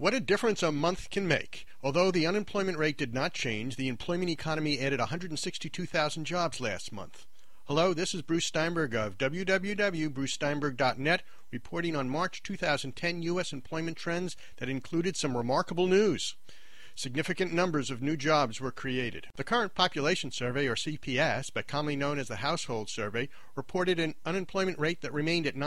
What a difference a month can make. Although the unemployment rate did not change, the employment economy added 162,000 jobs last month. Hello, this is Bruce Steinberg of www.brucesteinberg.net, reporting on March 2010 U.S. employment trends that included some remarkable news. Significant numbers of new jobs were created. The Current Population Survey, or CPS, but commonly known as the Household Survey, reported an unemployment rate that remained at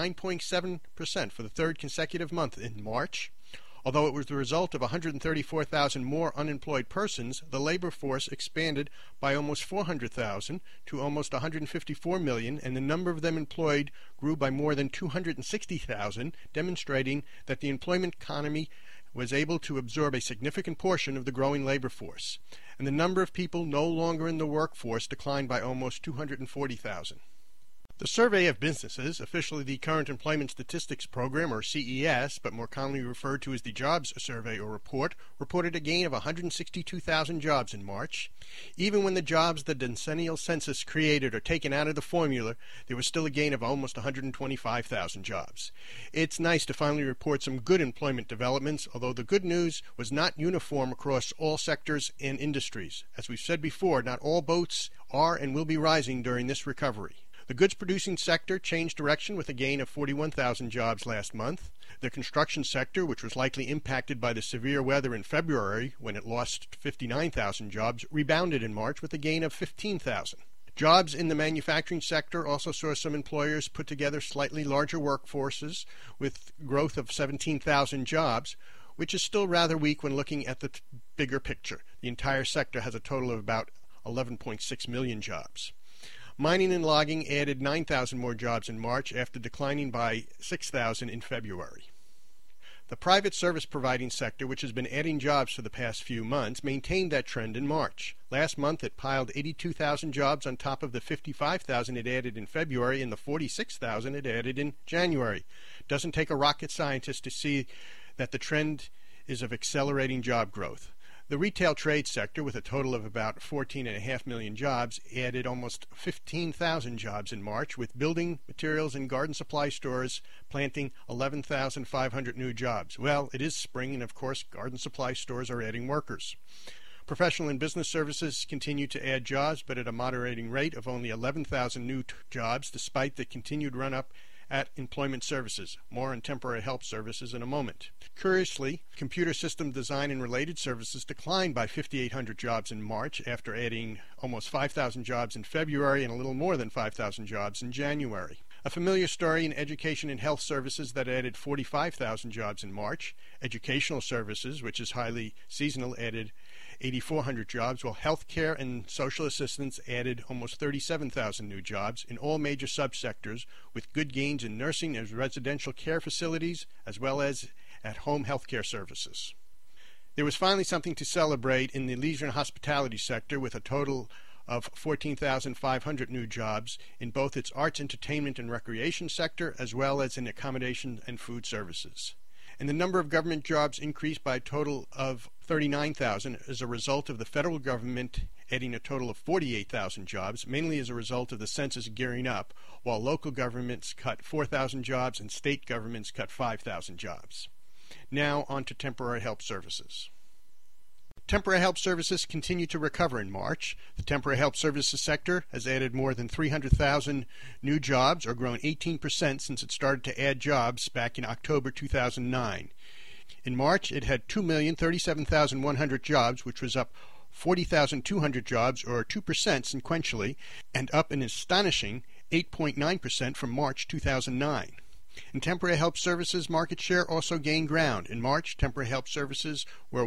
9.7% for the third consecutive month in March. Although it was the result of 134,000 more unemployed persons, the labor force expanded by almost 400,000 to almost 154 million, and the number of them employed grew by more than 260,000, demonstrating that the employment economy was able to absorb a significant portion of the growing labor force. And the number of people no longer in the workforce declined by almost 240,000. The Survey of Businesses, officially the Current Employment Statistics Program, or CES, but more commonly referred to as the Jobs Survey or Report, reported a gain of 162,000 jobs in March. Even when the jobs the decennial census created are taken out of the formula, there was still a gain of almost 125,000 jobs. It's nice to finally report some good employment developments, although the good news was not uniform across all sectors and industries. As we've said before, not all boats are and will be rising during this recovery. The goods-producing sector changed direction with a gain of 41,000 jobs last month. The construction sector, which was likely impacted by the severe weather in February when it lost 59,000 jobs, rebounded in March with a gain of 15,000. Jobs in the manufacturing sector also saw some employers put together slightly larger workforces with growth of 17,000 jobs, which is still rather weak when looking at the bigger picture. The entire sector has a total of about 11.6 million jobs. Mining and logging added 9,000 more jobs in March after declining by 6,000 in February. The private service providing sector, which has been adding jobs for the past few months, maintained that trend in March. Last month it piled 82,000 jobs on top of the 55,000 it added in February and the 46,000 it added in January. It doesn't take a rocket scientist to see that the trend is of accelerating job growth. The retail trade sector, with a total of about 14.5 million jobs, added almost 15,000 jobs in March, with building materials and garden supply stores planting 11,500 new jobs. Well, it is spring, and of course, garden supply stores are adding workers. Professional and business services continue to add jobs, but at a moderating rate of only 11,000 new jobs, despite the continued run-up at employment services. More on temporary help services in a moment. Curiously, computer system design and related services declined by 5,800 jobs in March after adding almost 5,000 jobs in February and a little more than 5,000 jobs in January. A familiar story in education and health services that added 45,000 jobs in March. Educational services, which is highly seasonal, added 8,400 jobs, while healthcare and social assistance added almost 37,000 new jobs in all major subsectors, with good gains in nursing and residential care facilities, as well as at home healthcare services. There was finally something to celebrate in the leisure and hospitality sector, with a total of 14,500 new jobs in both its arts, entertainment, and recreation sector, as well as in accommodation and food services. And the number of government jobs increased by a total of 39,000 as a result of the federal government adding a total of 48,000 jobs, mainly as a result of the census gearing up, while local governments cut 4,000 jobs and state governments cut 5,000 jobs. Now on to temporary help services. Temporary help services continue to recover in March. The temporary help services sector has added more than 300,000 new jobs, or grown 18% since it started to add jobs back in October 2009. In March, it had 2,037,100 jobs, which was up 40,200 jobs, or 2% sequentially, and up an astonishing 8.9% from March 2009. In temporary help services, market share also gained ground. In March, temporary help services were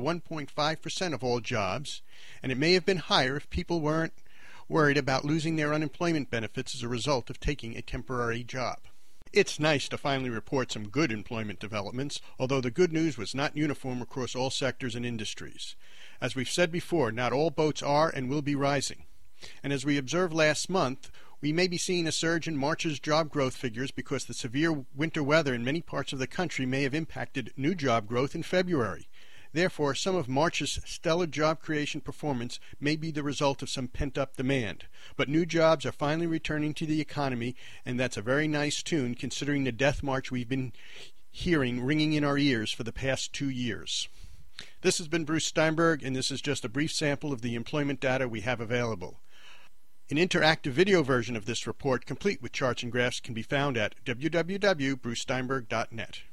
1.5% of all jobs, and it may have been higher if people weren't worried about losing their unemployment benefits as a result of taking a temporary job. It's nice to finally report some good employment developments, although the good news was not uniform across all sectors and industries. As we've said before, not all boats are and will be rising. And as we observed last month, we may be seeing a surge in March's job growth figures because the severe winter weather in many parts of the country may have impacted new job growth in February. Therefore, some of March's stellar job creation performance may be the result of some pent-up demand. But new jobs are finally returning to the economy, and that's a very nice tune considering the death march we've been hearing ringing in our ears for the past 2 years. This has been Bruce Steinberg, and this is just a brief sample of the employment data we have available. An interactive video version of this report, complete with charts and graphs, can be found at www.brucesteinberg.net.